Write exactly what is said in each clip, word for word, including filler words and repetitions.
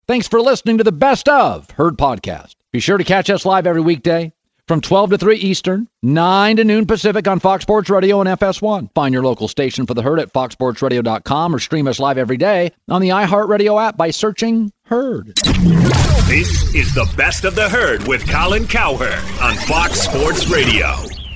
Thanks for listening to the Best of Herd podcast. Be sure to catch us live every weekday from twelve to three Eastern, nine to noon Pacific on Fox Sports Radio and F S one. Find your local station for the Herd at fox sports radio dot com or stream us live every day on the iHeartRadio app by searching Herd. This is the Best of the Herd with Colin Cowherd on Fox Sports Radio.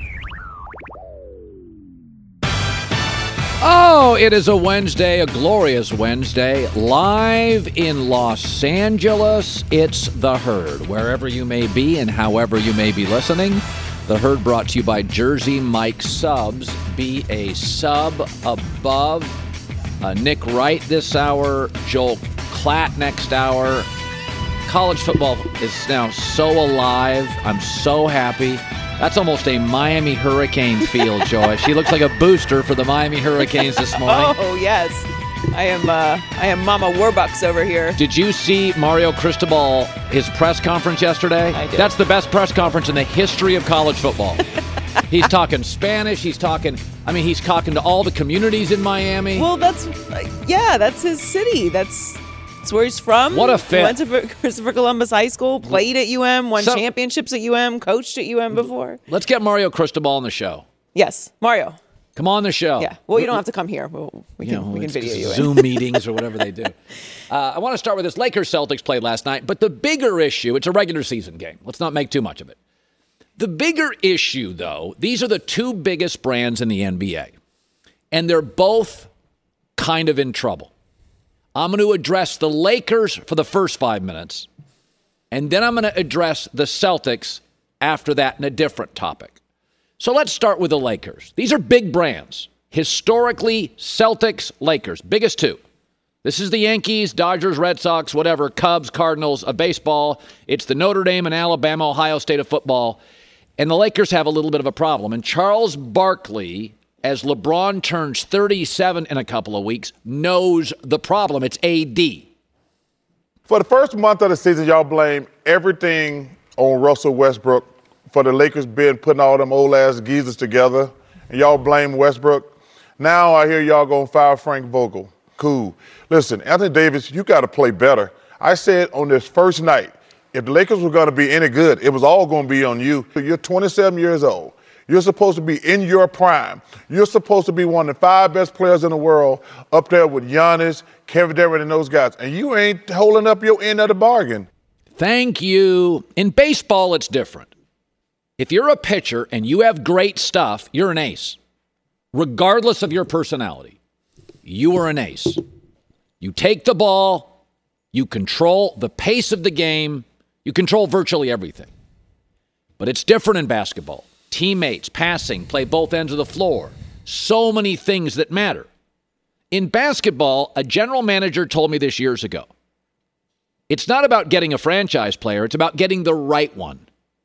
Oh, it is a Wednesday, a glorious Wednesday, live in Los Angeles. It's The Herd, wherever you may be and however you may be listening. The Herd brought to you by Jersey Mike Subs. Be a sub above. Uh, Nick Wright this hour, Joel Klatt next hour. College football is now so alive. I'm so happy. That's almost a Miami Hurricane field, Joy. She looks like a booster for the Miami Hurricanes this morning. Oh, yes. I am uh, I am Mama Warbucks over here. Did you see Mario Cristobal, his press conference yesterday? I did. That's the best press conference in the history of college football. He's talking Spanish. He's talking, I mean, he's talking to all the communities in Miami. Well, that's, yeah, that's his city. That's... That's where he's from. What a fit. Went to Christopher Columbus High School, played at U M, won So- championships at U M, coached at U M before. Let's get Mario Cristobal on the show. Yes, Mario. Come on the show. Yeah. Well, you don't have to come here. We'll, we You can, know, we can it's video you in. Zoom meetings or whatever they do. Uh, I want to start with this. Lakers-Celtics played last night, but the bigger issue, it's a regular season game. Let's not make too much of it. The bigger issue, though, these are the two biggest brands in the N B A, and they're both kind of in trouble. I'm going to address the Lakers for the first five minutes, and then I'm going to address the Celtics after that in a different topic. So let's start with the Lakers. These are big brands. Historically, Celtics, Lakers, biggest two. This is the Yankees, Dodgers, Red Sox, whatever, Cubs, Cardinals, a baseball. It's the Notre Dame and Alabama, Ohio State of football. And the Lakers have a little bit of a problem. And Charles Barkley, as LeBron turns thirty-seven in a couple of weeks, knows the problem. It's A D. For the first month of the season, y'all blame everything on Russell Westbrook for the Lakers being putting all them old-ass geezers together, and y'all blame Westbrook. Now I hear y'all going to fire Frank Vogel. Cool. Listen, Anthony Davis, you got to play better. I said on this first night, if the Lakers were going to be any good, it was all going to be on you. You're twenty-seven years old. You're supposed to be in your prime. You're supposed to be one of the five best players in the world, up there with Giannis, Kevin Durant, and those guys. And you ain't holding up your end of the bargain. Thank you. In baseball, it's different. If you're a pitcher and you have great stuff, you're an ace. Regardless of your personality, you are an ace. You take the ball, you control the pace of the game, you control virtually everything. But it's different in basketball. Teammates, passing, play both ends of the floor. So many things that matter. In basketball, a general manager told me this years ago. It's not about getting a franchise player. It's about getting the right one.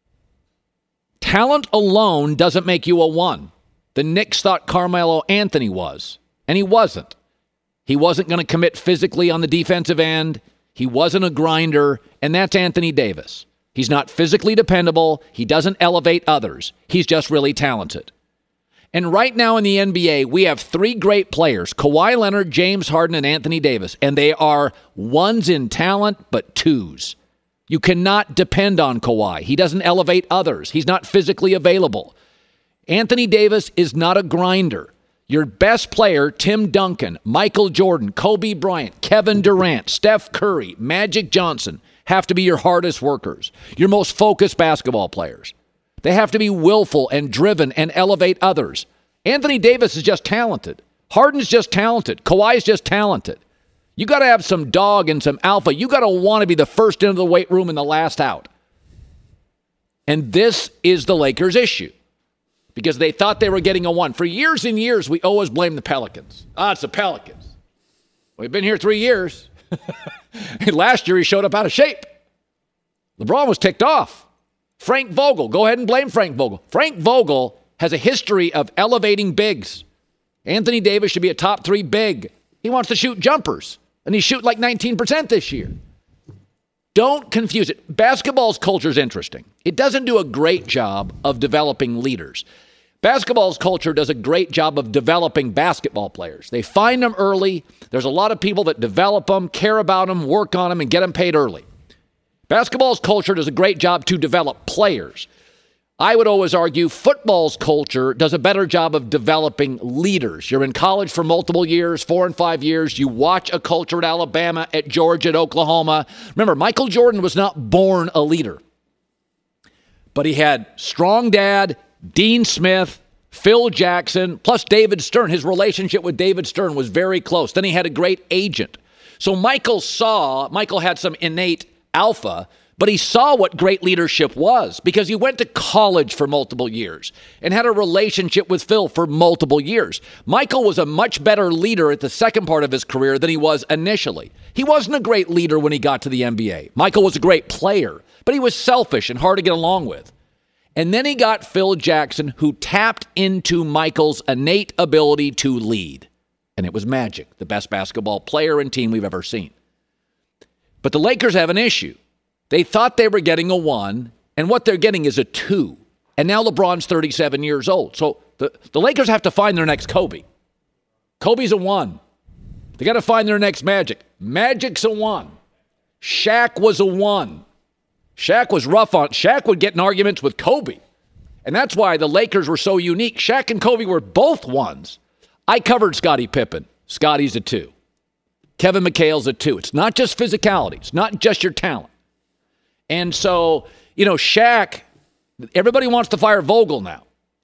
Talent alone doesn't make you a one. The Knicks thought Carmelo Anthony was, and he wasn't. He wasn't going to commit physically on the defensive end. He wasn't a grinder, and that's Anthony Davis. He's not physically dependable. He doesn't elevate others. He's just really talented. And right now in the N B A, we have three great players, Kawhi Leonard, James Harden, and Anthony Davis. And they are ones in talent, but twos. You cannot depend on Kawhi. He doesn't elevate others. He's not physically available. Anthony Davis is not a grinder. Your best player, Tim Duncan, Michael Jordan, Kobe Bryant, Kevin Durant, Steph Curry, Magic Johnson, have to be your hardest workers, your most focused basketball players. They have to be willful and driven and elevate others. Anthony Davis is just talented. Harden's just talented. Kawhi's just talented. You got to have some dog and some alpha. You got to want to be the first into the weight room and the last out. And this is the Lakers' issue because they thought they were getting a one. For years and years, we always blame the Pelicans. Ah, it's the Pelicans. We've been here three years. Last year, he showed up out of shape. LeBron was ticked off. Frank Vogel, go ahead and blame Frank Vogel. Frank Vogel has a history of elevating bigs. Anthony Davis should be a top three big. He wants to shoot jumpers, and he shoot like nineteen percent this year. Don't confuse it. Basketball's culture is interesting. It doesn't do a great job of developing leaders. Basketball's culture does a great job of developing basketball players. They find them early. There's a lot of people that develop them, care about them, work on them, and get them paid early. Basketball's culture does a great job to develop players. I would always argue football's culture does a better job of developing leaders. You're in college for multiple years, four and five years. You watch a culture at Alabama, at Georgia, at Oklahoma. Remember, Michael Jordan was not born a leader. But he had strong dad, Dean Smith, Phil Jackson, plus David Stern. His relationship with David Stern was very close. Then he had a great agent. So Michael saw, Michael had some innate alpha, but he saw what great leadership was because he went to college for multiple years and had a relationship with Phil for multiple years. Michael was a much better leader at the second part of his career than he was initially. He wasn't a great leader when he got to the N B A. Michael was a great player, but he was selfish and hard to get along with. And then he got Phil Jackson, who tapped into Michael's innate ability to lead. And it was magic, the best basketball player and team we've ever seen. But the Lakers have an issue. They thought they were getting a one, and what they're getting is a two. And now LeBron's thirty-seven years old. So the, the Lakers have to find their next Kobe. Kobe's a one. They got to find their next Magic. Magic's a one. Shaq was a one. Shaq was rough on. Shaq would get in arguments with Kobe. And that's why the Lakers were so unique. Shaq and Kobe were both ones. I covered Scottie Pippen. Scotty's a two. Kevin McHale's a two. It's not just physicality. It's not just your talent. And so, you know, Shaq, everybody wants to fire Vogel now.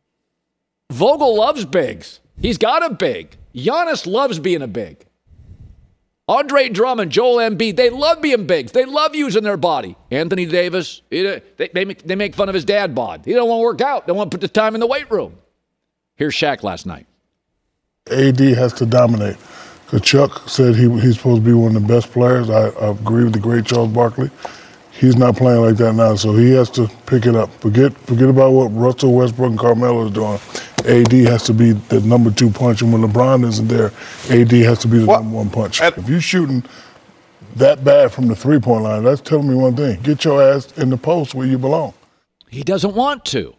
Vogel loves bigs. He's got a big. Giannis loves being a big. Andre Drummond, Joel Embiid, they love being bigs. They love using their body. Anthony Davis, they, they, make, they make fun of his dad bod. He don't want to work out. They want to put the time in the weight room. Here's Shaq last night. A D has to dominate. Because Chuck said he, he's supposed to be one of the best players. I, I agree with the great Charles Barkley. He's not playing like that now, so he has to pick it up. Forget forget about what Russell Westbrook and Carmelo is doing. A D has to be the number two punch, and when LeBron isn't there, A D has to be the what? number one punch. At- if you're shooting that bad from the three-point line, that's telling me one thing. Get your ass in the post where you belong. He doesn't want to.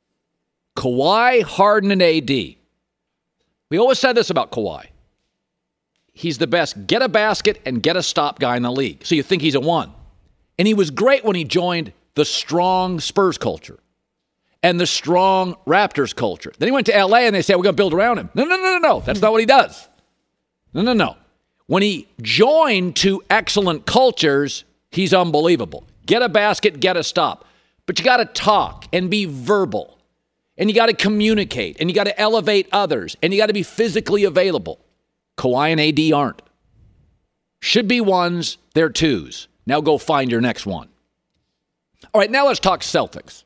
Kawhi, Harden, and A D. We always said this about Kawhi. He's the best get a basket and get a stop guy in the league. So you think he's a one. And he was great when he joined the strong Spurs culture and the strong Raptors culture. Then he went to L A and they said, we're going to build around him. No, no, no, no, no. That's not what he does. No, no, no. When he joined two excellent cultures, he's unbelievable. Get a basket, get a stop. But you got to talk and be verbal. And you got to communicate. And you got to elevate others. And you got to be physically available. Kawhi and A D aren't. Should be ones, they're twos. Now go find your next one. All right, now let's talk Celtics.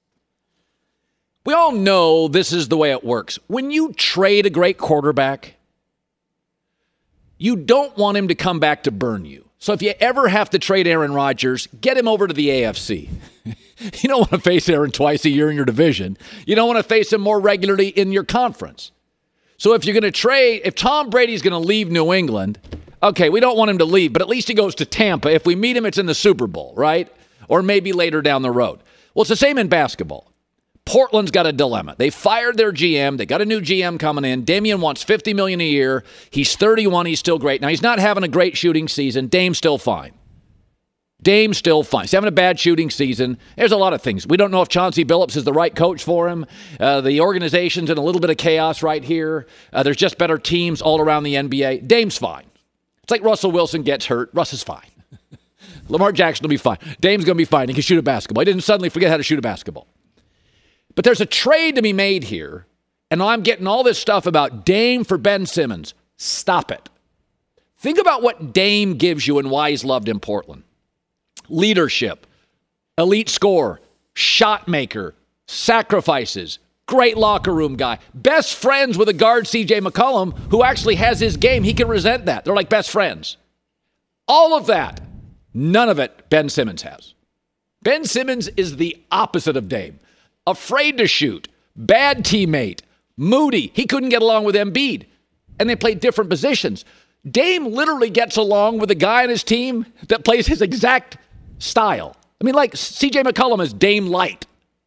We all know this is the way it works. When you trade a great quarterback, you don't want him to come back to burn you. So if you ever have to trade Aaron Rodgers, get him over to the A F C. You don't want to face Aaron twice a year in your division. You don't want to face him more regularly in your conference. So if you're going to trade, if Tom Brady's going to leave New England, okay, we don't want him to leave, but at least he goes to Tampa. If we meet him, it's in the Super Bowl, right? Or maybe later down the road. Well, it's the same in basketball. Portland's got a dilemma. They fired their G M. They got a new G M coming in. Damian wants fifty million dollars a year. He's thirty-one. He's still great. Now, he's not having a great shooting season. Dame's still fine. Dame's still fine. He's having a bad shooting season. There's a lot of things. We don't know if Chauncey Billups is the right coach for him. Uh, the organization's in a little bit of chaos right here. Uh, there's just better teams all around the N B A. Dame's fine. It's like Russell Wilson gets hurt. Russ is fine. Lamar Jackson will be fine. Dame's going to be fine. He can shoot a basketball. He didn't suddenly forget how to shoot a basketball. But there's a trade to be made here, and I'm getting all this stuff about Dame for Ben Simmons. Stop it. Think about what Dame gives you and why he's loved in Portland. Leadership, elite scorer, shot maker, sacrifices, great locker room guy, best friends with a guard, C J McCollum, who actually has his game. He can resent that. They're like best friends. All of that, none of it Ben Simmons has. Ben Simmons is the opposite of Dame. Afraid to shoot, bad teammate, moody. He couldn't get along with Embiid, and they played different positions. Dame literally gets along with a guy on his team that plays his exact style. I mean, like C J McCollum is Dame light.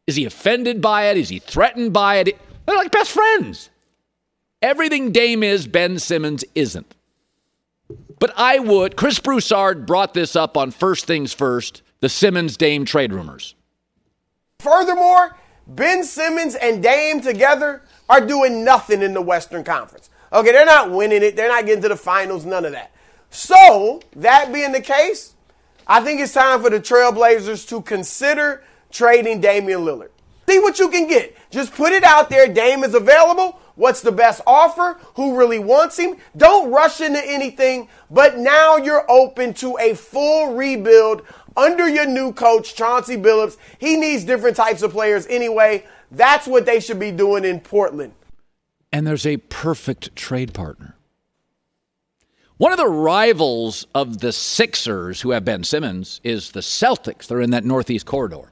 Is he offended by it? Is he threatened by it? They're like best friends. Everything Dame is, Ben Simmons isn't. But I would, Chris Broussard brought this up on First Things First, the Simmons-Dame trade rumors. Furthermore, Ben Simmons and Dame together are doing nothing in the Western Conference. Okay, they're not winning it. They're not getting to the finals, none of that. So, that being the case, I think it's time for the Trailblazers to consider trading Damian Lillard. See what you can get. Just put it out there. Dame is available. What's the best offer? Who really wants him? Don't rush into anything. But now you're open to a full rebuild under your new coach, Chauncey Billups. He needs different types of players anyway. That's what they should be doing in Portland. And there's a perfect trade partner. One of the rivals of the Sixers, who have Ben Simmons, is the Celtics. They're in that Northeast corridor.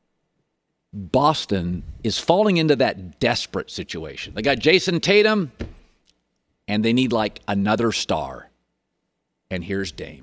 Boston is falling into that desperate situation. They got Jason Tatum, and they need like another star. And here's Dame.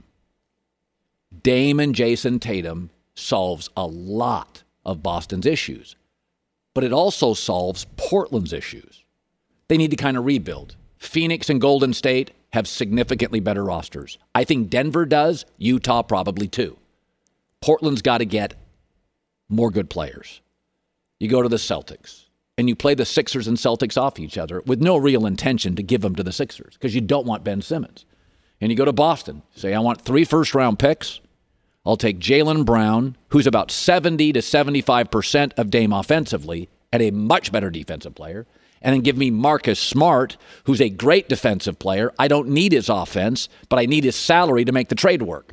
Dame and Jason Tatum solves a lot of Boston's issues, but it also solves Portland's issues. They need to kind of rebuild. Phoenix and Golden State have significantly better rosters. I think Denver does. Utah probably too. Portland's got to get more good players. You go to the Celtics, and you play the Sixers and Celtics off each other with no real intention to give them to the Sixers because you don't want Ben Simmons. And you go to Boston, say, I want three first-round picks. I'll take Jaylen Brown, who's about seventy to seventy-five percent of Dame offensively and a much better defensive player, and then give me Marcus Smart, who's a great defensive player. I don't need his offense, but I need his salary to make the trade work.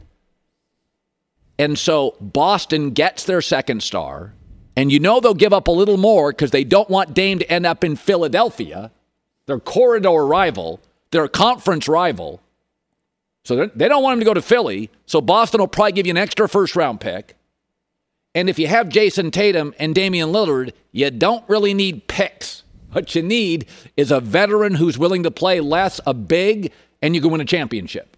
And so Boston gets their second star, and you know they'll give up a little more because they don't want Dame to end up in Philadelphia, their corridor rival, their conference rival. So they don't want him to go to Philly, so Boston will probably give you an extra first-round pick. And if you have Jason Tatum and Damian Lillard, you don't really need picks. What you need is a veteran who's willing to play less, a big, and you can win a championship.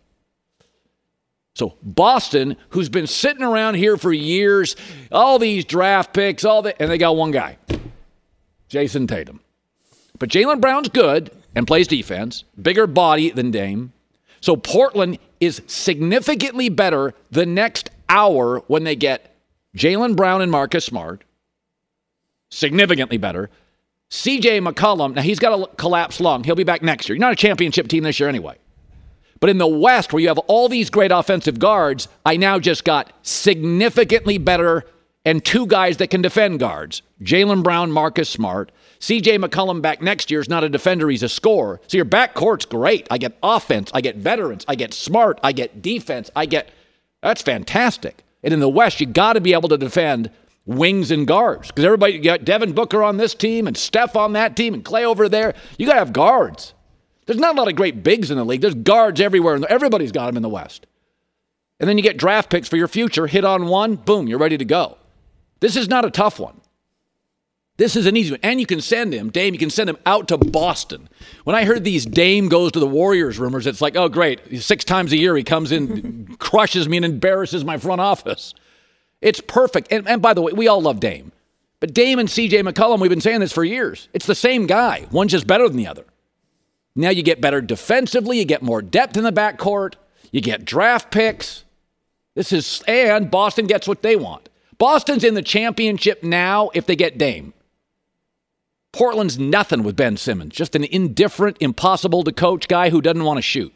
So Boston, who's been sitting around here for years, all these draft picks, all that, and they got one guy, Jason Tatum. But Jaylen Brown's good and plays defense, bigger body than Dame. So Portland is significantly better the next hour when they get Jaylen Brown and Marcus Smart. Significantly better. C J McCollum, now he's got to collapse lung. He'll be back next year. You're not a championship team this year anyway. But in the West, where you have all these great offensive guards, I now just got significantly better and two guys that can defend guards. Jaylen Brown, Marcus Smart. C J McCollum back next year is not a defender, he's a scorer. So your backcourt's great. I get offense, I get veterans, I get smart, I get defense, I get... That's fantastic. And in the West, you got to be able to defend wings and guards. Because everybody, you got Devin Booker on this team and Steph on that team and Clay over there. You got to have guards. There's not a lot of great bigs in the league. There's guards everywhere. And everybody's got them in the West. And then you get draft picks for your future. Hit on one, boom, you're ready to go. This is not a tough one. This is an easy one. And you can send him, Dame, you can send him out to Boston. When I heard these Dame goes to the Warriors rumors, it's like, oh, great. Six times a year he comes in, crushes me, and embarrasses my front office. It's perfect. And, and by the way, we all love Dame. But Dame and C J McCollum, we've been saying this for years. It's the same guy. One's just better than the other. Now you get better defensively. You get more depth in the backcourt. You get draft picks. This is, and Boston gets what they want. Boston's in the championship now if they get Dame. Portland's nothing with Ben Simmons. Just an indifferent, impossible-to-coach guy who doesn't want to shoot.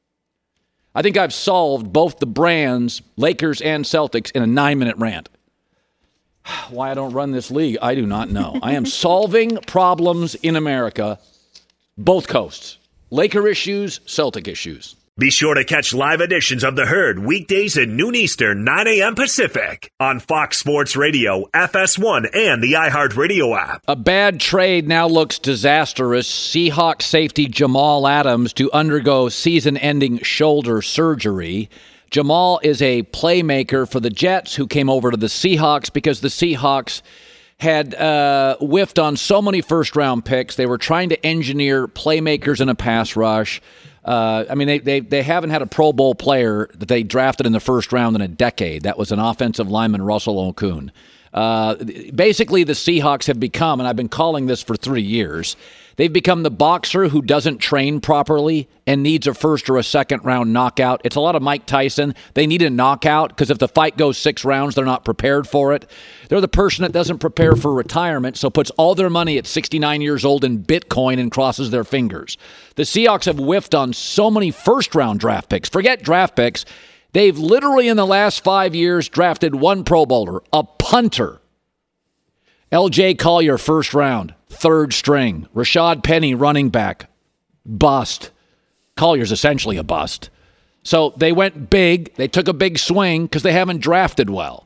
I think I've solved both the brands, Lakers and Celtics, in a nine-minute rant. Why I don't run this league, I do not know. I am solving problems in America, both coasts. Laker issues, Celtic issues. Be sure to catch live editions of The Herd weekdays at noon Eastern, nine a.m. Pacific on Fox Sports Radio, F S one, and the iHeartRadio app. A bad trade now looks disastrous. Seahawks safety Jamal Adams to undergo season-ending shoulder surgery. Jamal is a playmaker for the Jets who came over to the Seahawks because the Seahawks had uh, whiffed on so many first-round picks. They were trying to engineer playmakers in a pass rush. Uh, I mean, they, they they haven't had a Pro Bowl player that they drafted in the first round in a decade. That was an offensive lineman, Russell Okung. Uh, basically, the Seahawks have become, and I've been calling this for three years, they've become the boxer who doesn't train properly and needs a first or a second round knockout. It's a lot of Mike Tyson. They need a knockout because if the fight goes six rounds, they're not prepared for it. They're the person that doesn't prepare for retirement, so puts all their money at sixty-nine years old in Bitcoin and crosses their fingers. The Seahawks have whiffed on so many first-round draft picks. Forget draft picks. They've literally in the last five years drafted one Pro Bowler, a punter. L J Collier, first round, third string. Rashad Penny, running back, bust. Collier's essentially a bust. So they went big. They took a big swing because they haven't drafted well.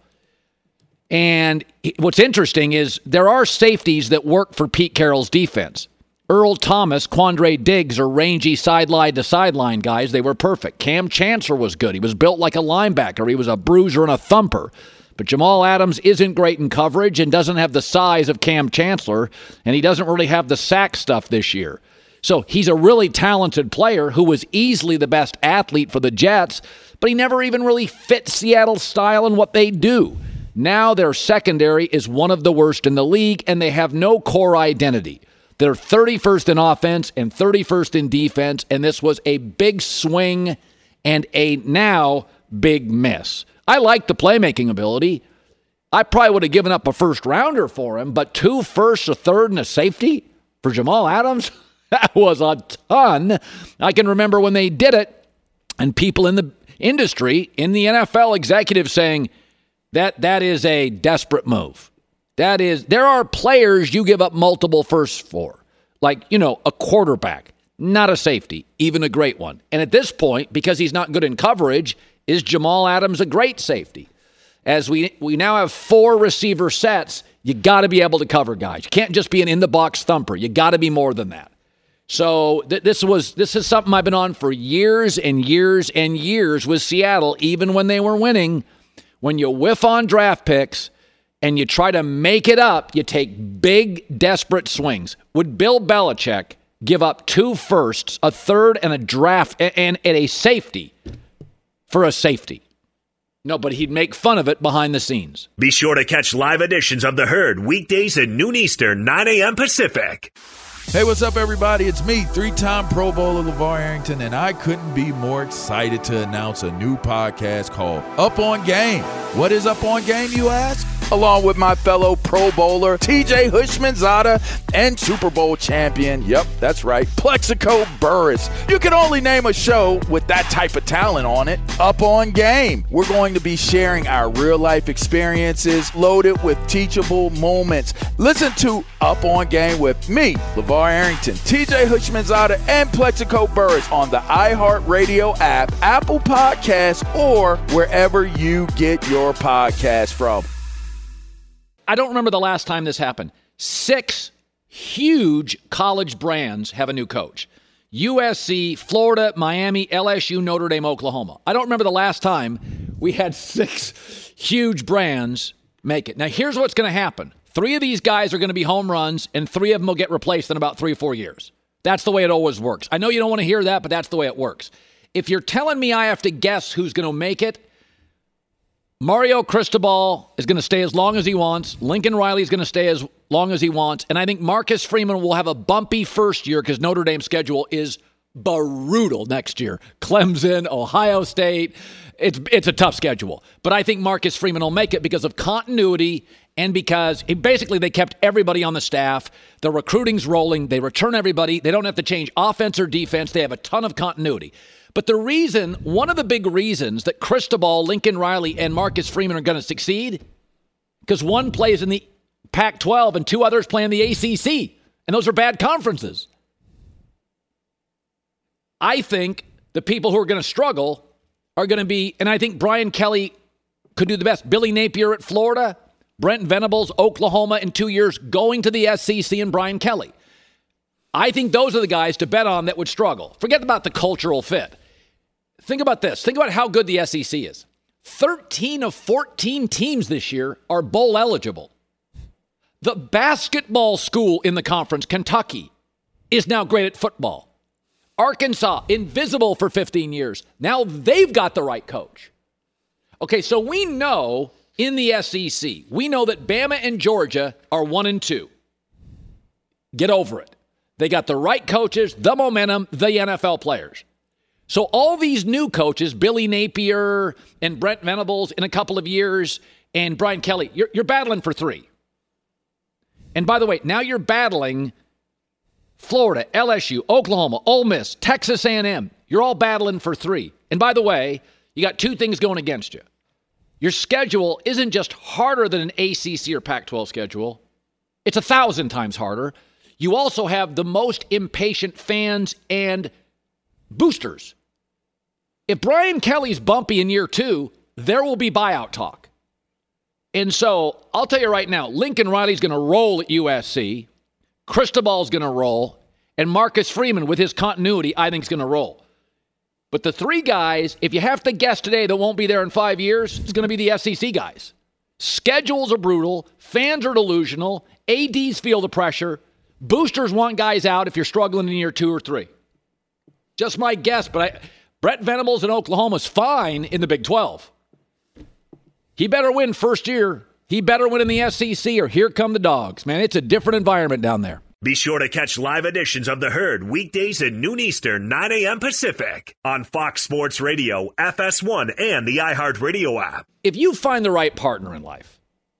And what's interesting is there are safeties that work for Pete Carroll's defense. Earl Thomas, Quandre Diggs are rangy sideline to sideline guys. They were perfect. Cam Chancellor was good. He was built like a linebacker. He was a bruiser and a thumper. But Jamal Adams isn't great in coverage and doesn't have the size of Cam Chancellor, and he doesn't really have the sack stuff this year. So he's a really talented player who was easily the best athlete for the Jets, but he never even really fit Seattle's style and what they do. Now their secondary is one of the worst in the league, and they have no core identity. They're thirty-first in offense and thirty-first in defense, and this was a big swing and a now big miss. I like the playmaking ability. I probably would have given up a first rounder for him, but two firsts, a third, and a safety for Jamal Adams, that was a ton. I can remember when they did it, and people in the industry, in the N F L executives saying that that is a desperate move. That is, there are players you give up multiple firsts for, like, you know, a quarterback, not a safety, even a great one. And at this point, because he's not good in coverage, is Jamal Adams a great safety? As we we now have four receiver sets, you got to be able to cover guys. You can't just be an in-the-box thumper. You got to be more than that. So th- this was this is something I've been on for years and years and years with Seattle, even when they were winning. When you whiff on draft picks and you try to make it up, you take big, desperate swings. Would Bill Belichick give up two firsts, a third, and a draft, and, and, and a safety for a safety? No, but he'd make fun of it behind the scenes. Be sure to catch live editions of The Herd weekdays at noon Eastern, nine a.m. Pacific. Hey, what's up, everybody? It's me, three-time Pro Bowler LeVar Arrington, and I couldn't be more excited to announce a new podcast called Up On Game. What is Up On Game, you ask? Along with my fellow Pro Bowler, T J Houshmandzadeh, and Super Bowl champion, yep, that's right, Plexico Burris. You can only name a show with that type of talent on it. Up On Game. We're going to be sharing our real-life experiences loaded with teachable moments. Listen to Up On Game with me, LeVar Arrington, T J Houshmandzadeh, and Plexico Burris on the iHeartRadio app, Apple Podcasts, or wherever you get your podcast from. I don't remember the last time this happened. Six huge college brands have a new coach. U S C, Florida, Miami, L S U, Notre Dame, Oklahoma. I don't remember the last time we had six huge brands make it. Now, here's what's going to happen. Three of these guys are going to be home runs, and three of them will get replaced in about three or four years. That's the way it always works. I know you don't want to hear that, but that's the way it works. If you're telling me I have to guess who's going to make it, Mario Cristobal is going to stay as long as he wants. Lincoln Riley is going to stay as long as he wants. And I think Marcus Freeman will have a bumpy first year because Notre Dame's schedule is brutal next year. Clemson, Ohio State. It's it's a tough schedule. But I think Marcus Freeman will make it because of continuity and because it, basically they kept everybody on the staff. The recruiting's rolling. They return everybody. They don't have to change offense or defense. They have a ton of continuity. But the reason, one of the big reasons that Cristobal, Lincoln Riley, and Marcus Freeman are going to succeed, because one plays in the Pac twelve and two others play in the A C C, and those are bad conferences. I think the people who are going to struggle are going to be, and I think Brian Kelly could do the best. Billy Napier at Florida, Brent Venables, Oklahoma in two years, going to the S E C, and Brian Kelly. I think those are the guys to bet on that would struggle. Forget about the cultural fit. Think about this. Think about how good the S E C is. thirteen of fourteen teams this year are bowl eligible. The basketball school in the conference, Kentucky, is now great at football. Arkansas, invisible for fifteen years. Now they've got the right coach. Okay, so we know in the S E C. We know that Bama and Georgia are one and two. Get over it. They got the right coaches, the momentum, the N F L players. So all these new coaches, Billy Napier and Brent Venables in a couple of years, and Brian Kelly, you're, you're battling for three. And by the way, now you're battling Florida, L S U, Oklahoma, Ole Miss, Texas A and M. You're all battling for three. And by the way, you got two things going against you. Your schedule isn't just harder than an A C C or Pac twelve schedule. It's a thousand times harder. You also have the most impatient fans and boosters. If Brian Kelly's bumpy in year two, there will be buyout talk. And so I'll tell you right now, Lincoln Riley's going to roll at U S C. Cristobal's going to roll. And Marcus Freeman, with his continuity, I think is going to roll. But the three guys, if you have to guess today that won't be there in five years, it's going to be the S E C guys. Schedules are brutal. Fans are delusional. A Ds feel the pressure. Boosters want guys out if you're struggling in year two or three. Just my guess, but I, Brett Venables in Oklahoma's fine in the Big twelve. He better win first year. He better win in the S E C or here come the dogs. Man, it's a different environment down there. Be sure to catch live editions of The Herd weekdays at noon Eastern, nine a.m. Pacific on Fox Sports Radio, F S one, and the iHeartRadio app. If you find the right partner in life,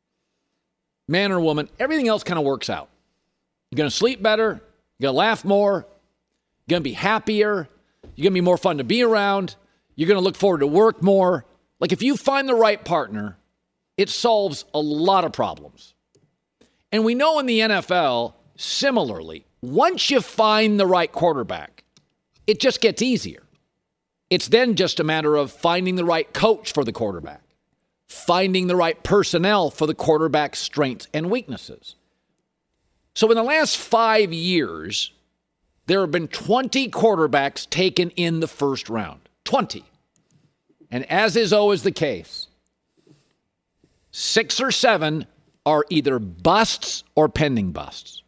man or woman, everything else kind of works out. You're going to sleep better. You're going to laugh more. You're going to be happier. You're going to be more fun to be around. You're going to look forward to work more. Like if you find the right partner, it solves a lot of problems. And we know in the N F L, similarly, once you find the right quarterback, it just gets easier. It's then just a matter of finding the right coach for the quarterback, finding the right personnel for the quarterback's strengths and weaknesses. So in the last five years, there have been twenty quarterbacks taken in the first round. twenty. And as is always the case, six or seven are either busts or pending busts.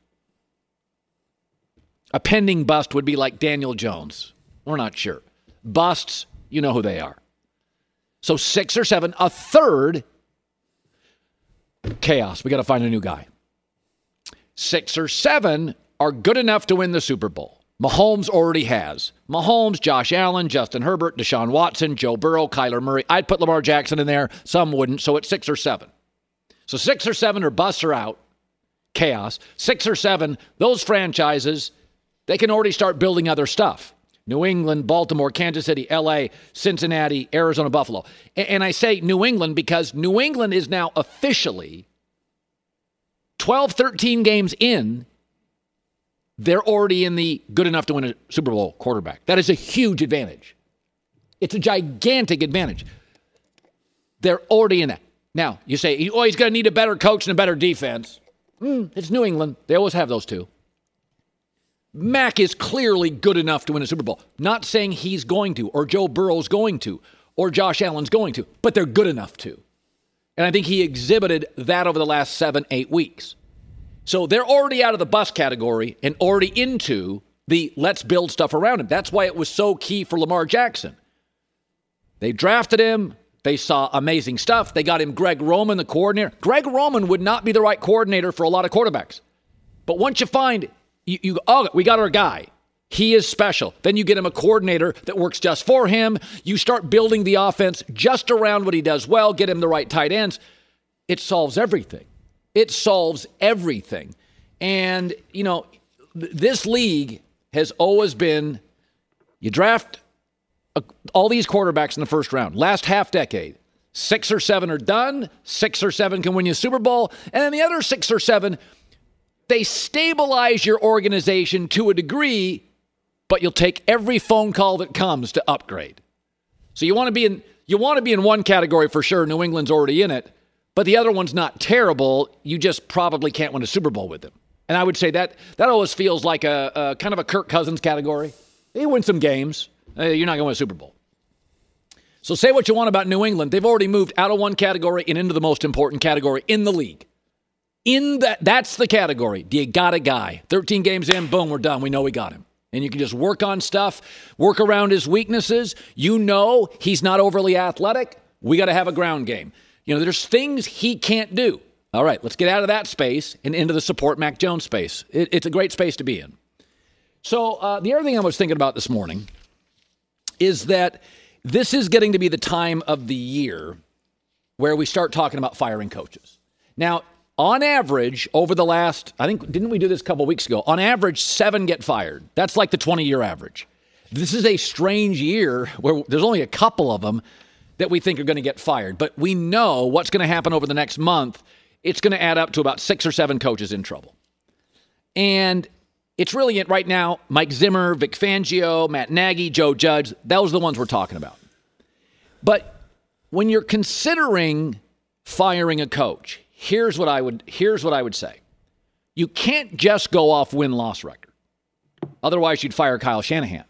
A pending bust would be like Daniel Jones. We're not sure. Busts, you know who they are. So six or seven. A third, chaos. We got to find a new guy. Six or seven are good enough to win the Super Bowl. Mahomes already has. Mahomes, Josh Allen, Justin Herbert, Deshaun Watson, Joe Burrow, Kyler Murray. I'd put Lamar Jackson in there. Some wouldn't, so it's six or seven. So six or seven are busts or out. Chaos. Six or seven, those franchises, they can already start building other stuff. New England, Baltimore, Kansas City, L A, Cincinnati, Arizona, Buffalo. And I say New England because New England is now officially twelve, thirteen games in. They're already in the good enough to win a Super Bowl quarterback. That is a huge advantage. It's a gigantic advantage. They're already in that. Now, you say, oh, he's going to need a better coach and a better defense. Mm, it's New England. They always have those two. Mac is clearly good enough to win a Super Bowl. Not saying he's going to, or Joe Burrow's going to, or Josh Allen's going to, but they're good enough to. And I think he exhibited that over the last seven, eight weeks. So they're already out of the bust category and already into the let's build stuff around him. That's why it was so key for Lamar Jackson. They drafted him. They saw amazing stuff. They got him Greg Roman, the coordinator. Greg Roman would not be the right coordinator for a lot of quarterbacks. But once you find, you, you oh, we got our guy. He is special. Then you get him a coordinator that works just for him. You start building the offense just around what he does well, get him the right tight ends. It solves everything. It solves everything. And, you know, th- this league has always been, you draft a, all these quarterbacks in the first round. Last half decade, six or seven are done. Six or seven can win you a Super Bowl. And then the other six or seven, they stabilize your organization to a degree, but you'll take every phone call that comes to upgrade. So you want to be in, you want to be in one category for sure. New England's already in it. But the other one's not terrible. You just probably can't win a Super Bowl with them. And I would say that that always feels like a, a kind of a Kirk Cousins category. They win some games. Uh, you're not going to win a Super Bowl. So say what you want about New England. They've already moved out of one category and into the most important category in the league. In that, that's the category. Do you got a guy? thirteen games in, boom, we're done. We know we got him. And you can just work on stuff, work around his weaknesses. You know he's not overly athletic. We got to have a ground game. You know, there's things he can't do. All right, let's get out of that space and into the support Mac Jones space. It, it's a great space to be in. So uh, the other thing I was thinking about this morning is that this is getting to be the time of the year where we start talking about firing coaches. Now, on average, over the last, I think, didn't we do this a couple weeks ago? On average, seven get fired. That's like the twenty-year average. This is a strange year where there's only a couple of them that we think are going to get fired. But we know what's going to happen over the next month. It's going to add up to about six or seven coaches in trouble. And it's really, right now, Mike Zimmer, Vic Fangio, Matt Nagy, Joe Judge, those are the ones we're talking about. But when you're considering firing a coach, here's what I would here's what I would say. You can't just go off win-loss record. Otherwise, you'd fire Kyle Shanahan.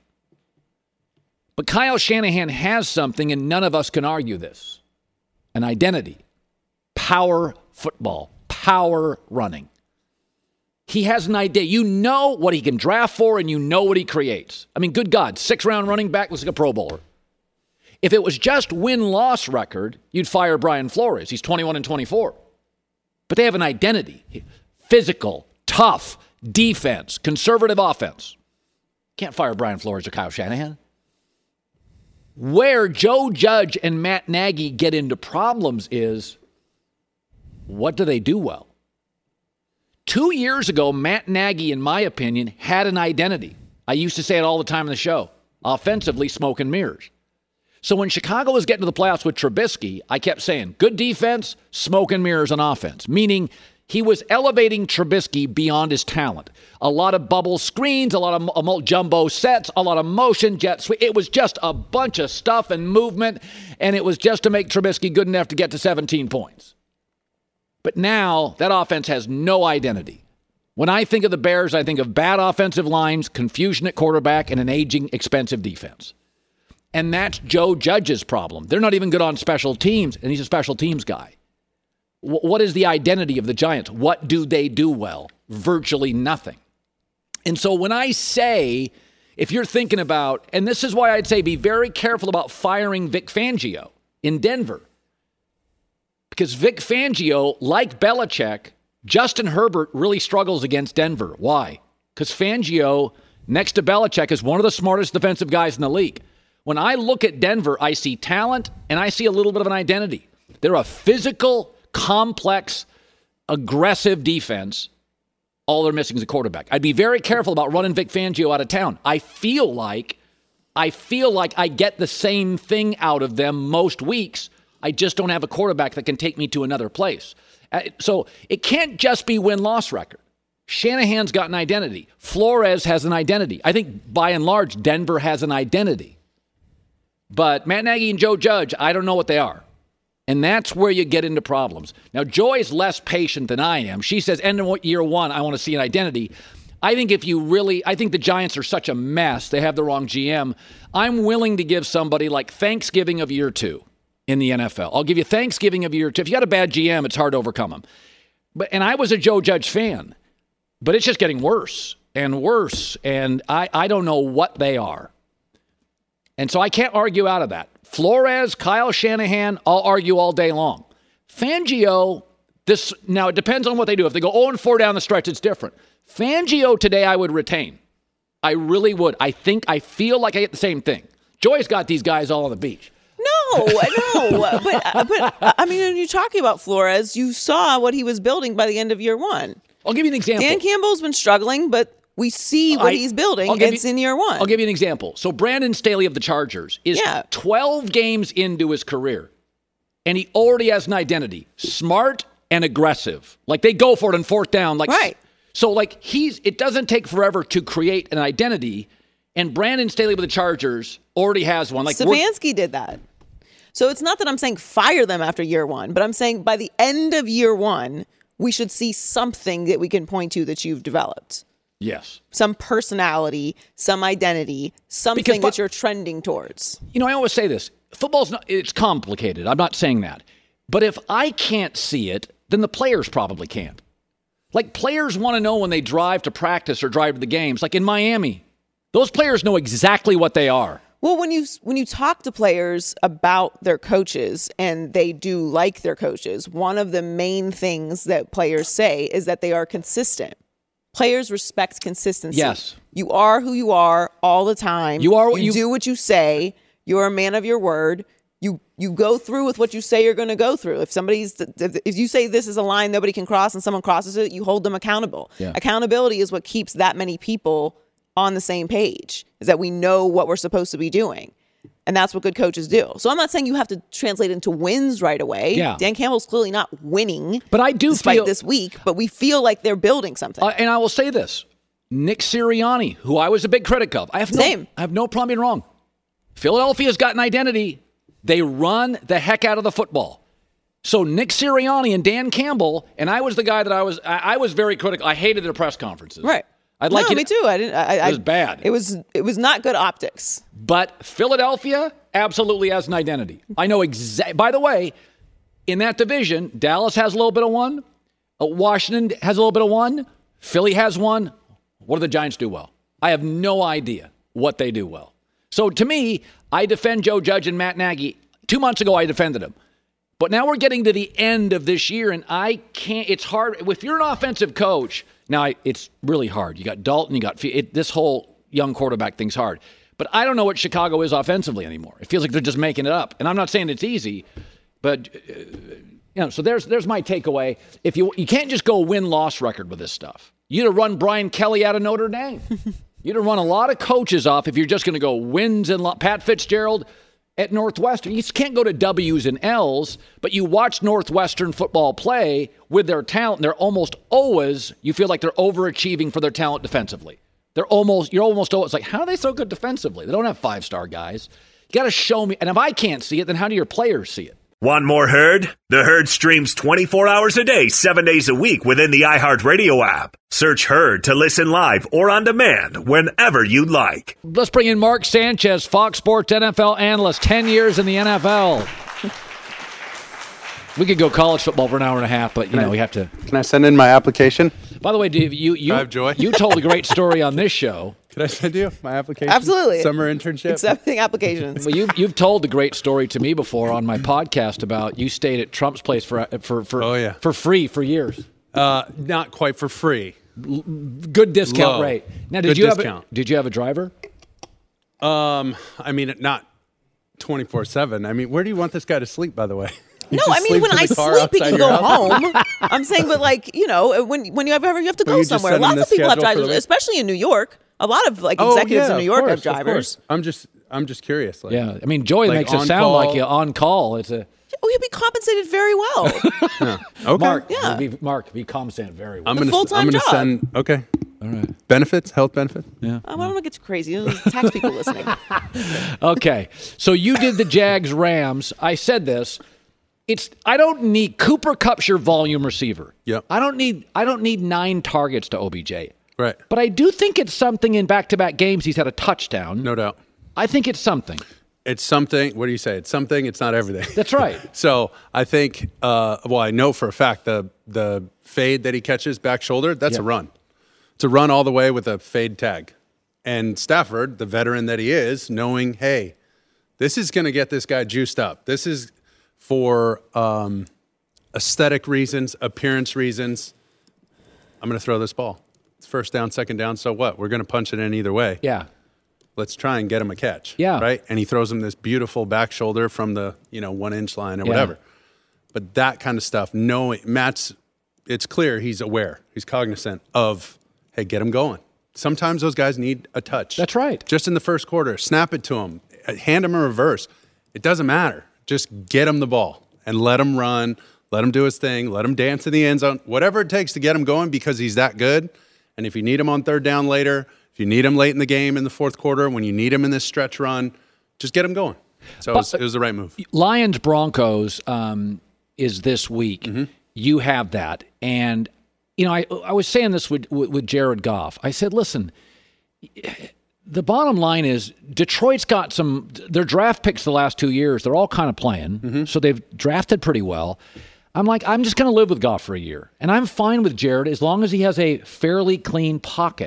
But Kyle Shanahan has something, and none of us can argue this. An identity. Power football. Power running. He has an idea. You know what he can draft for, and you know what he creates. I mean, good God, six-round running back looks like a Pro Bowler. If it was just win-loss record, you'd fire Brian Flores. He's twenty-one and twenty-four. But they have an identity. Physical, tough, defense, conservative offense. Can't fire Brian Flores or Kyle Shanahan. Where Joe Judge and Matt Nagy get into problems is, what do they do well? Two years ago, Matt Nagy, in my opinion, had an identity. I used to say it all the time in the show. Offensively, smoke and mirrors. So when Chicago was getting to the playoffs with Trubisky, I kept saying, good defense, smoke and mirrors on offense. Meaning he was elevating Trubisky beyond his talent. A lot of bubble screens, a lot of jumbo sets, a lot of motion jet sweep. It was just a bunch of stuff and movement, and it was just to make Trubisky good enough to get to seventeen points. But now that offense has no identity. When I think of the Bears, I think of bad offensive lines, confusion at quarterback, and an aging, expensive defense. And that's Joe Judge's problem. They're not even good on special teams, and he's a special teams guy. W- what is the identity of the Giants? What do they do well? Virtually nothing. And so when I say, if you're thinking about, and this is why I'd say be very careful about firing Vic Fangio in Denver. Because Vic Fangio, like Belichick, Justin Herbert really struggles against Denver. Why? Because Fangio, next to Belichick, is one of the smartest defensive guys in the league. When I look at Denver, I see talent and I see a little bit of an identity. They're a physical, complex, aggressive defense. All they're missing is a quarterback. I'd be very careful about running Vic Fangio out of town. I feel like, I feel like I get the same thing out of them most weeks. I just don't have a quarterback that can take me to another place. So it can't just be win-loss record. Shanahan's got an identity. Flores has an identity. I think by and large, Denver has an identity. But Matt Nagy and Joe Judge, I don't know what they are. And that's where you get into problems. Now, Joy's less patient than I am. She says, end of year one, I want to see an identity. I think if you really, I think the Giants are such a mess. They have the wrong G M. I'm willing to give somebody like Thanksgiving of year two in the N F L. I'll give you Thanksgiving of year two. If you got a bad G M, it's hard to overcome them. But, and I was a Joe Judge fan, but it's just getting worse and worse. And I, I don't know what they are. And so I can't argue out of that. Flores, Kyle Shanahan, I'll argue all day long. Fangio, this now it depends on what they do. If they go oh and four down the stretch, it's different. Fangio today I would retain. I really would. I think, I feel like I get the same thing. Joy's got these guys all on the beach. No, no. but, but, I mean, when you're talking about Flores, you saw what he was building by the end of year one. I'll give you an example. Dan Campbell's been struggling, but we see what I, he's building. It's you, in year one. I'll give you an example. So Brandon Staley of the Chargers is yeah. twelve games into his career, and he already has an identity. Smart and aggressive. Like, they go for it on fourth down. Like, right. So, like, he's. it doesn't take forever to create an identity, and Brandon Staley with the Chargers already has one. Like Stefanski did that. So it's not that I'm saying fire them after year one, but I'm saying by the end of year one, we should see something that we can point to that you've developed. Yes. Some personality, some identity, something because, that you're trending towards. You know, I always say this. Football's not, it's complicated. I'm not saying that. But if I can't see it, then the players probably can't. Like, players want to know when they drive to practice or drive to the games. Like in Miami, those players know exactly what they are. Well, when you when you talk to players about their coaches and they do like their coaches, one of the main things that players say is that they are consistent. Players respect consistency. Yes. You are who you are all the time. You are what you, you do what you say. You're a man of your word. You you go through with what you say you're going to go through. If somebody's if, if you say this is a line nobody can cross and someone crosses it, you hold them accountable. Yeah. Accountability is what keeps that many people on the same page, is that we know what we're supposed to be doing. And that's what good coaches do. So I'm not saying you have to translate into wins right away. Yeah. Dan Campbell's clearly not winning. But I do despite feel this week, but we feel like they're building something. Uh, and I will say this. Nick Sirianni, who I was a big critic of. I have no, Same. I have no problem being wrong. Philadelphia's got an identity. They run the heck out of the football. So Nick Sirianni and Dan Campbell, and I was the guy that I was, I, I was very critical. I hated their press conferences. Right. I'd like no, you me to, too. I didn't. I, It I, was bad. It was. It was not good optics. But Philadelphia absolutely has an identity. I know exactly. By the way, in that division, Dallas has a little bit of one. Uh, Washington has a little bit of one. Philly has one. What do the Giants do well? I have no idea what they do well. So to me, I defend Joe Judge and Matt Nagy. Two months ago, I defended him. But now we're getting to the end of this year, and I can't. It's hard. If you're an offensive coach, now I, it's really hard. You got Dalton, you got it, this whole young quarterback thing's hard. But I don't know what Chicago is offensively anymore. It feels like they're just making it up. And I'm not saying it's easy, but uh, you know. So there's there's my takeaway. If you you can't just go win-loss record with this stuff. You'd have run Brian Kelly out of Notre Dame. You'd have run a lot of coaches off if you're just going to go wins and lo- Pat Fitzgerald at Northwestern. You just can't go to W's and L's, but you watch Northwestern football play with their talent. They're almost always, you feel like they're overachieving for their talent defensively. They're almost, you're almost always like, how are they so good defensively? They don't have five-star guys. You got to show me. And if I can't see it, then how do your players see it? Want more Herd? The Herd streams twenty-four hours a day, seven days a week within the iHeartRadio app. Search Herd to listen live or on demand whenever you like. Let's bring in Mark Sanchez, Fox Sports N F L analyst, ten years in the N F L. We could go college football for an hour and a half, but, you Can know, I, we have to. Can I send in my application? By the way, Dave, you you, Drive Joy. you told a great story on this show. Could I send you my application? Absolutely. Summer internship? Accepting applications. Well, you've, you've told the great story to me before on my podcast about you stayed at Trump's place for for for, Oh, yeah. for free for years. Uh, not quite for free. Good discount Low. rate. Now, did Good you discount. have a, did you have a driver? Um, I mean, not twenty-four seven. I mean, where do you want this guy to sleep, by the way? You No, just I mean sleep when in I the car sleep, outside and you your go house? home. I'm saying, but like you know, when when you ever you have to But go you just somewhere. send them Lots the of people have schedule for the drivers, week? especially in New York. A lot of like Oh, executives yeah, in New of York course, have of drivers. course. I'm just, I'm just curious. Like, Yeah, I mean, Joey Like makes it on sound call. like you on call. It's a Oh, you'll be compensated very well. Okay. Mark. Yeah. Be, Mark, be compensated very well. I'm A gonna, full-time I'm gonna job. send. Okay. All right. Benefits, health benefits. Yeah. I don't want to get too crazy. There's tax people listening. Okay. So you did the Jags Rams. I said this. It's I don't need Cooper Kupp's your volume receiver. Yep. I don't need I don't need nine targets to O B J. Right. But I do think it's something in back-to-back games he's had a touchdown. No doubt. I think it's something. It's something. What do you say? It's something. It's not everything. That's right. So I think. Uh, well, I know for a fact the the fade that he catches back shoulder. That's Yeah. a run. It's a run all the way with a fade tag. And Stafford, the veteran that he is, knowing, hey, this is going to get this guy juiced up. This is for um, aesthetic reasons, appearance reasons. I'm going to throw this ball. It's first down, second down. So what? We're going to punch it in either way. Yeah. Let's try and get him a catch. Yeah. Right? And he throws him this beautiful back shoulder from the, you know, one inch line or Yeah. whatever. But that kind of stuff, knowing Matt's, it's clear he's aware. He's cognizant of, hey, get him going. Sometimes those guys need a touch. That's right. Just in the first quarter, snap it to him, hand him a reverse. It doesn't matter. Just get him the ball and let him run, let him do his thing, let him dance in the end zone, whatever it takes to get him going because he's that good. And if you need him on third down later, if you need him late in the game in the fourth quarter, when you need him in this stretch run, just get him going. So it was, it was the right move. Lions Broncos um, is this week. Mm-hmm. You have that. And, you know, I I was saying this with, with, with Jared Goff. I said, listen, the bottom line is Detroit's got some, their draft picks the last two years, they're all kind of playing. Mm-hmm. So they've drafted pretty well. I'm like, I'm just going to live with Goff for a year. And I'm fine with Jared as long as he has a fairly clean pocket.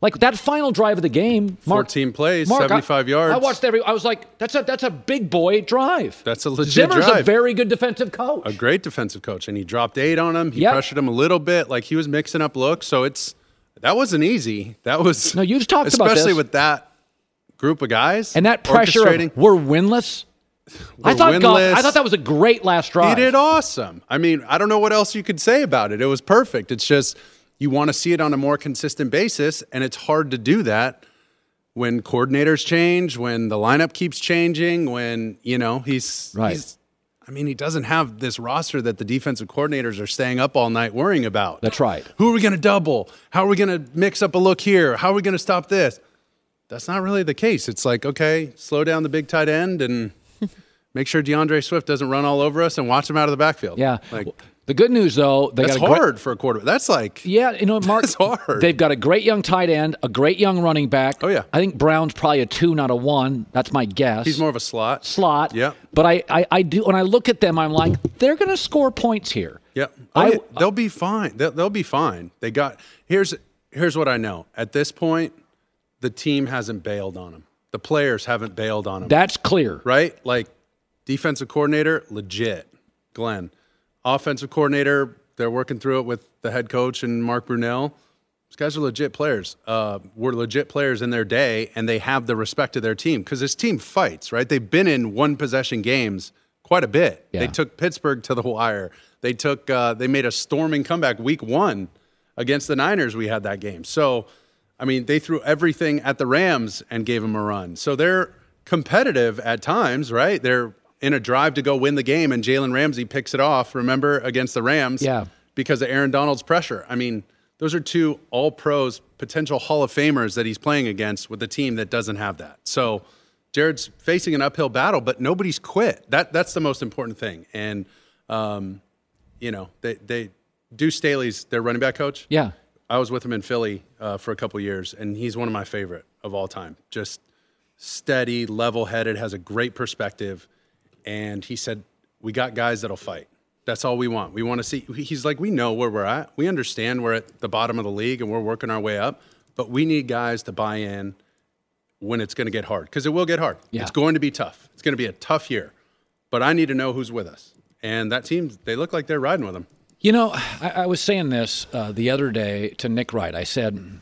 Like that final drive of the game, Mark, fourteen plays, Mark, seventy-five I, yards. I watched every. I was like, "That's a that's a big boy drive." That's a legit Zimmer's drive. a very good defensive coach. A great defensive coach, and he dropped eight on him. He Yep. pressured him a little bit, like he was mixing up looks. So it's that wasn't easy. That was No, you've talked about especially this. with that group of guys and that pressure orchestrating. of we're winless. We're I thought Goff, winless. I thought that was a great last drive. He did awesome. I mean, I don't know what else you could say about it. It was perfect. It's just you want to see it on a more consistent basis, and it's hard to do that when coordinators change, when the lineup keeps changing, when, you know, he's Right. he's I mean, he doesn't have this roster that the defensive coordinators are staying up all night worrying about. That's right. Who are we going to double? How are we going to mix up a look here? How are we going to stop this? That's not really the case. It's like, okay, slow down the big tight end and make sure DeAndre Swift doesn't run all over us and watch him out of the backfield. Yeah. Like, The good news, though, they that's got a great, hard for a quarterback. That's like, Yeah, you know, Mark, That's hard. they've got a great young tight end, a great young running back. Oh, yeah. I think Brown's probably a two, not a one. That's my guess. he's more of a slot. slot. Yeah. But I, I, I do when I look at them, I'm like, they're going to score points here. Yeah. Oh, I- yeah. They'll be fine. They'll, they'll be fine. They got here's here's what I know. At this point, the team hasn't bailed on them. The players haven't bailed on them. That's clear. Right? Like defensive coordinator, legit. Glenn. Offensive coordinator, they're working through it with the head coach and Mark Brunell. These guys are legit players. Uh, were legit players in their day, and they have the respect of their team because this team fights, right? They've been in one possession games quite a bit. Yeah. They took Pittsburgh to the wire. They took. Uh, they made a storming comeback week one against the Niners. We had that game. So, I mean, they threw everything at the Rams and gave them a run. So they're competitive at times, right? They're in a drive to go win the game, and Jalen Ramsey picks it off, remember, against the Rams Yeah. because of Aaron Donald's pressure. I mean, those are two all-pros, potential Hall of Famers that he's playing against with a team that doesn't have that. So Jared's facing an uphill battle, but nobody's quit. That That's the most important thing. And, um, you know, they, they Deuce Staley's their running back coach. Yeah. I was with him in Philly uh, for a couple years, and he's one of my favorite of all time. Just steady, level-headed, has a great perspective. And he said, we got guys that'll fight. That's all we want. We want to see. He's like, we know where we're at. We understand we're at the bottom of the league and we're working our way up. But we need guys to buy in when it's going to get hard, because it will get hard. Yeah. It's going to be tough. It's going to be a tough year. But I need to know who's with us. And that team, they look like they're riding with them. You know, I, I was saying this uh, the other day to Nick Wright. I said,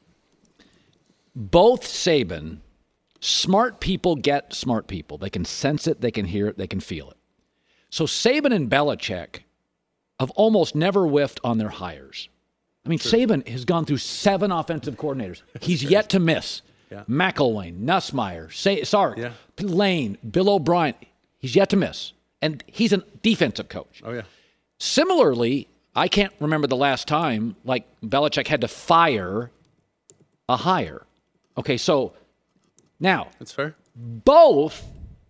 both Saban, smart people get smart people. They can sense it, they can hear it, they can feel it. So Saban and Belichick have almost never whiffed on their hires. I mean, sure. Saban has gone through seven offensive coordinators. He's yet to miss. Yeah. McElwain, Nussmeier, Say, Sark, yeah. Lane, Bill O'Brien. He's yet to miss. And he's a defensive coach. Oh, yeah. Similarly, I can't remember the last time, like, Belichick had to fire a hire. Okay, so now. That's fair. Both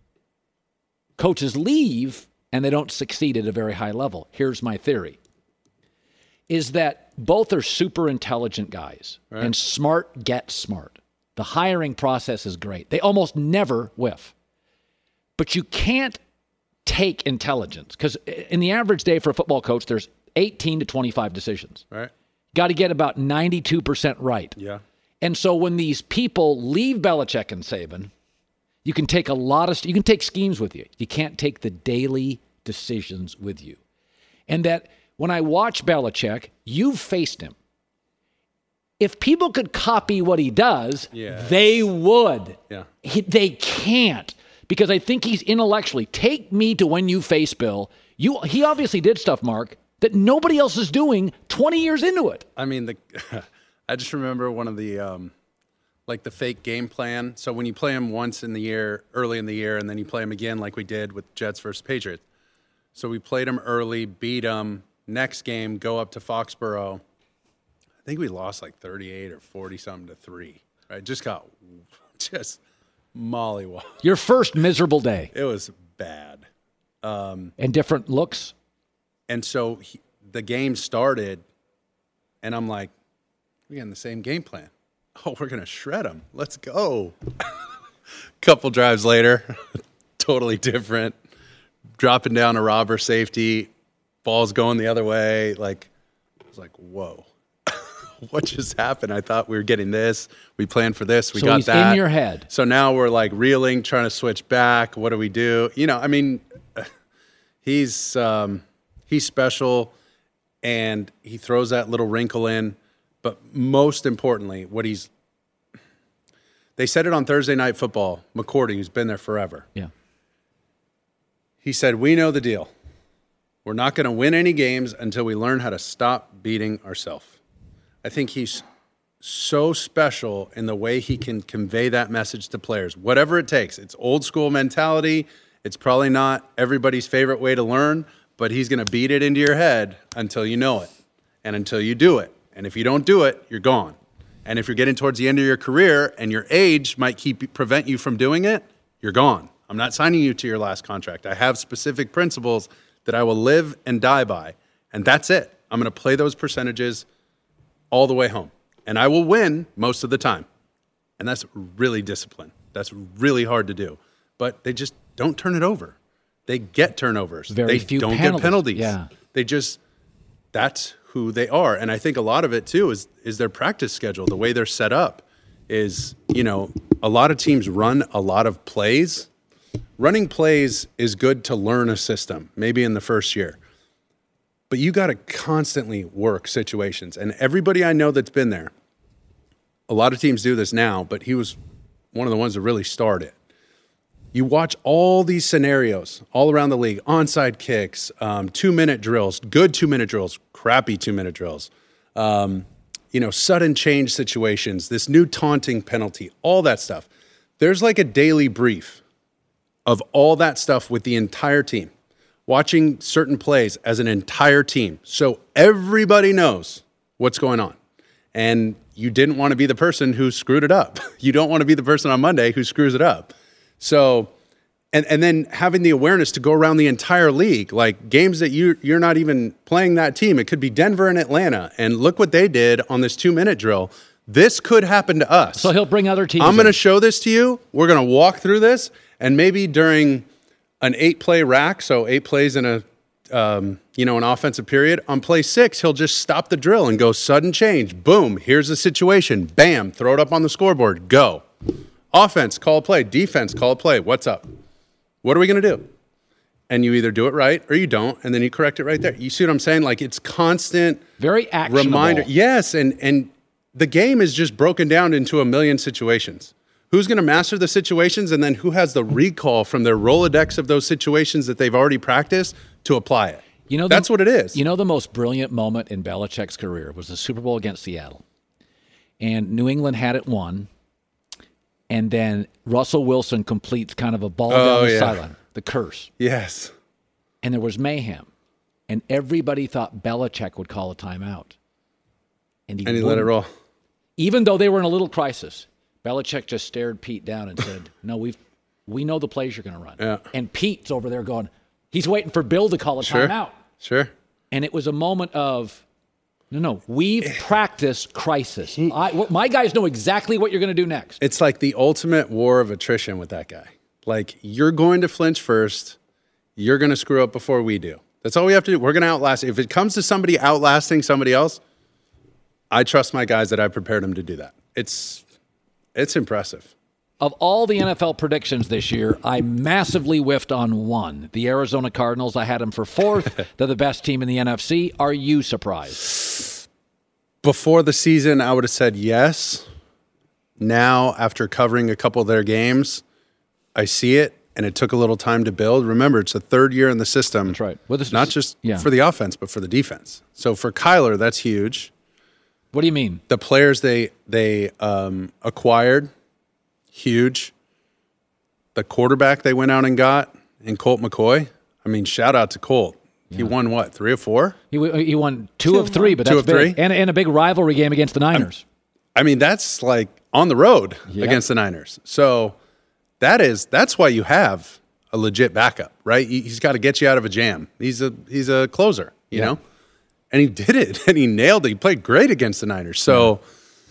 coaches leave and they don't succeed at a very high level. Here's my theory, is that both are super intelligent guys, right. And smart get smart. The hiring process is great. They almost never whiff. But you can't take intelligence, because in the average day for a football coach, there's eighteen to twenty-five decisions. Right. Got to get about ninety-two percent right. Yeah. And so when these people leave Belichick and Saban, you can take a lot of, you can take schemes with you. You can't take the daily decisions with you. And that when I watch Belichick, you've faced him. If people could copy what he does, yes. they would. Yeah. He, they can't, because I think he's intellectually. Take me to when you face Bill. You, he obviously did stuff, Mark, that nobody else is doing twenty years into it. I mean, the, I just remember one of the, um, like the fake game plan. So when you play them once in the year, early in the year, and then you play them again like we did with Jets versus Patriots. So we played them early, beat them. Next game, go up to Foxborough. I think we lost like thirty-eight or forty something to three. Right, just got just mollywop. Your first miserable day. It was bad. Um, and different looks. And so he, the game started, and I'm like, we're getting the same game plan. Oh, we're gonna shred them. Let's go. Couple drives later, totally different. Dropping down a robber safety, ball's going the other way. Like, I was like, whoa. what just happened? I thought we were getting this. We planned for this. We so got he's that. in your head. So now we're like reeling, trying to switch back. What do we do? You know, I mean, he's um, he's special, and he throws that little wrinkle in. But most importantly, what he's they said it on Thursday Night Football. McCourty, who's been there forever. Yeah. He said, "We know the deal. We're not going to win any games until we learn how to stop beating ourselves." I think he's so special in the way he can convey that message to players, whatever it takes. It's old school mentality. It's probably not everybody's favorite way to learn, but he's going to beat it into your head until you know it and until you do it. And if you don't do it, you're gone. And if you're getting towards the end of your career and your age might keep prevent you from doing it, you're gone. I'm not signing you to your last contract. I have specific principles that I will live and die by, and that's it. I'm going to play those percentages all the way home, and I will win most of the time, and that's really discipline. That's really hard to do, but they just don't turn it over. They get turnovers. Very they few don't penalties. get penalties. Yeah. They just, that's who they are, and I think a lot of it, too, is is their practice schedule, the way they're set up is, you know, a lot of teams run a lot of plays. Running plays is good to learn a system, maybe in the first year. But you got to constantly work situations. And everybody I know that's been there, a lot of teams do this now, but he was one of the ones that really started. You watch all these scenarios all around the league, onside kicks, um, two-minute drills, good two-minute drills, crappy two-minute drills, um, you know, sudden change situations, this new taunting penalty, all that stuff. There's like a daily brief of all that stuff with the entire team, watching certain plays as an entire team. So everybody knows what's going on. And you didn't want to be the person who screwed it up. You don't want to be the person on Monday who screws it up. So, and, and then having the awareness to go around the entire league, like games that you, you're not even playing that team. It could be Denver and Atlanta. And look what they did on this two-minute drill. This could happen to us. So he'll bring other teams I'm going to in. show this to you. We're going to walk through this. And maybe during an eight-play rack, so eight plays in a, um, you know, an offensive period, on play six, he'll just stop the drill and go sudden change. Boom, here's the situation. Bam, throw it up on the scoreboard. Go. Offense, call a play. Defense, call a play. What's up? What are we going to do? And you either do it right or you don't, and then you correct it right there. You see what I'm saying? Like, it's constant Very actionable. reminder. Yes, and and the game is just broken down into a million situations. Who's going to master the situations, and then who has the recall from their Rolodex of those situations that they've already practiced to apply it? You know, the, that's what it is. You know, the most brilliant moment in Belichick's career was the Super Bowl against Seattle. And New England had it won. And then Russell Wilson completes kind of a ball Oh, down the yeah. sideline, the curse. Yes. And there was mayhem. And everybody thought Belichick would call a timeout. And he, And he let it wouldn't. roll. Even though they were in a little crisis, Belichick just stared Pete down and said, no, we've, we know the plays you're going to run. Yeah. And Pete's over there going, he's waiting for Bill to call a Sure. timeout. Sure. And it was a moment of, no, no, we've practiced crisis. I, my guys know exactly what you're going to do next. It's like the ultimate war of attrition with that guy. Like, you're going to flinch first. You're going to screw up before we do. That's all we have to do. We're going to outlast. If it comes to somebody outlasting somebody else, I trust my guys that I prepared them to do that. It's it's impressive. Of all the N F L predictions this year, I massively whiffed on one. The Arizona Cardinals, I had them for fourth. They're the best team in the N F C. Are you surprised? Before the season, I would have said yes. Now, after covering a couple of their games, I see it, and it took a little time to build. Remember, it's the third year in the system. That's right. Well, this Not is- just yeah. for the offense, but for the defense. So for Kyler, that's huge. What do you mean? The players they they um, acquired, huge. The quarterback they went out and got in Colt McCoy. I mean, shout out to Colt. He Yeah. won what, three or four? He, he won two, of three, but Two that's of big. three? And, and a big rivalry game against the Niners. I mean, that's like on the road Yeah. against the Niners. So that is that's why you have a legit backup, right? He- He's got to get you out of a jam. He's a he's a closer, you Yeah. know? And he did it, and he nailed it. He played great against the Niners. So,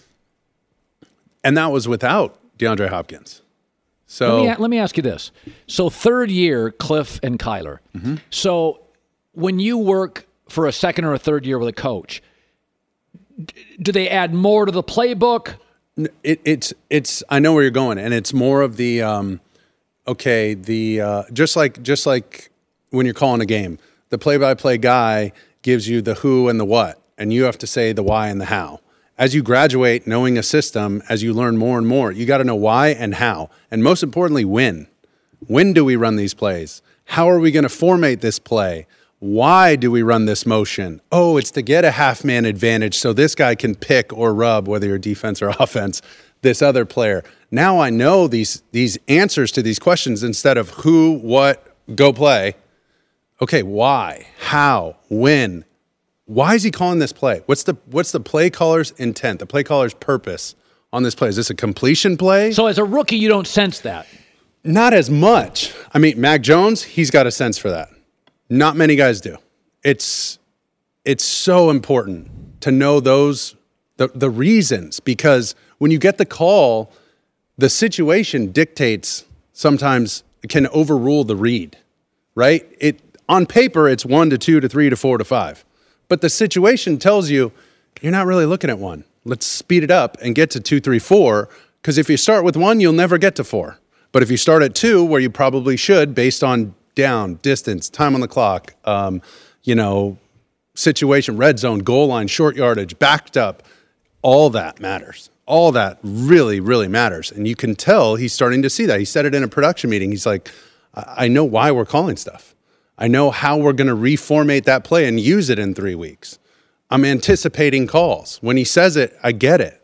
and that was without DeAndre Hopkins. So Let me, let me ask you this. So third year, Cliff and Kyler. So when you work for a second or a third year with a coach, do they add more to the playbook? It, it's it's. I know where you're going, and it's more of the um, okay. The uh, just like just like when you're calling a game, the play-by-play guy gives you the who and the what, and you have to say the why and the how. As you graduate, knowing a system, as you learn more and more, you got to know why and how, and most importantly, when. When do we run these plays? How are we going to formate this play? Why do we run this motion? Oh, it's to get a half-man advantage so this guy can pick or rub, whether you're defense or offense, this other player. Now I know these these answers to these questions instead of who, what, go play. Okay, why, how, when? Why is he calling this play? What's the what's the play caller's intent, the play caller's purpose on this play? Is this a completion play? So as a rookie, you don't sense that? Not as much. I mean, Mac Jones, he's got a sense for that. Not many guys do. It's it's so important to know those the the reasons, because when you get the call, the situation dictates sometimes can overrule the read, right? It on paper it's one to two to three to four to five, but the situation tells you you're not really looking at one. Let's speed it up and get to two, three, four. Because if you start with one, you'll never get to four. But if you start at two, where you probably should, based on down, distance, time on the clock, um, you know, situation, red zone, goal line, short yardage, backed up, all that matters. All that really, really matters. And you can tell he's starting to see that. He said it in a production meeting. He's like, I know why we're calling stuff. I know how we're going to reformate that play and use it in three weeks. I'm anticipating calls. When he says it, I get it.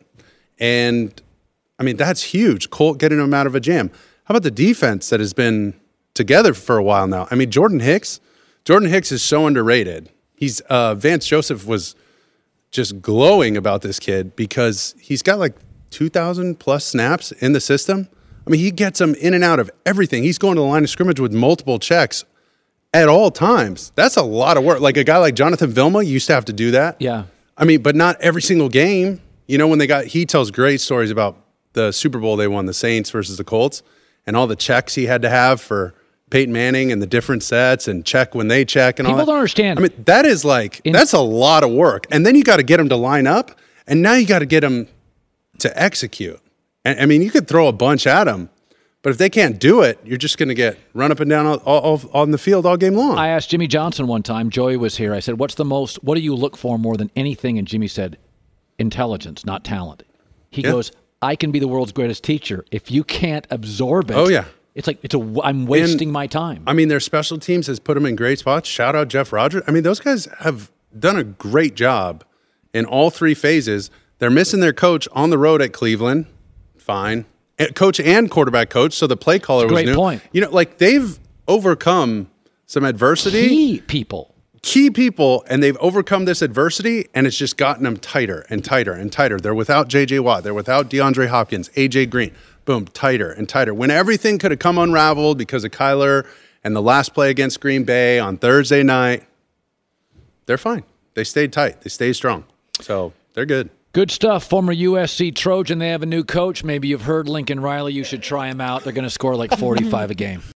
And, I mean, that's huge. Colt getting him out of a jam. How about the defense that has been together for a while now? I mean, Jordan Hicks, Jordan Hicks is so underrated. He's uh, Vance Joseph was just glowing about this kid because he's got like two thousand plus snaps in the system. I mean, he gets them in and out of everything. He's going to the line of scrimmage with multiple checks at all times. That's a lot of work. Like a guy like Jonathan Vilma used to have to do that. Yeah. I mean, but not every single game. You know, when they got, he tells great stories about the Super Bowl they won, the Saints versus the Colts, and all the checks he had to have for Peyton Manning and the different sets and check when they check and People all that. People don't understand. I mean, that is like, In- that's a lot of work. And then you got to get them to line up, and now you got to get them to execute. And I mean, you could throw a bunch at them, but if they can't do it, you're just going to get run up and down all, all, all on the field all game long. I asked Jimmy Johnson one time, Joey was here, I said, what's the most, what do you look for more than anything? And Jimmy said, intelligence, not talent. He yeah. goes, I can be the world's greatest teacher. If you can't absorb it, oh, yeah. it's like it's a I'm wasting and, my time. I mean, their special teams has put them in great spots. Shout out Jeff Rogers. I mean, those guys have done a great job in all three phases. They're missing their coach on the road at Cleveland. Fine. Coach and quarterback coach, so the play caller was great new. point. You know, like they've overcome some adversity. Key people. Key people, and they've overcome this adversity, and it's just gotten them tighter and tighter and tighter. They're without J J Watt. They're without DeAndre Hopkins, A J Green. Boom, tighter and tighter. When everything could have come unraveled because of Kyler and the last play against Green Bay on Thursday night, they're fine. They stayed tight. They stayed strong. So they're good. Good stuff. Former U S C Trojan. They have a new coach. Maybe you've heard Lincoln Riley. You should try him out. They're going to score like forty-five a game.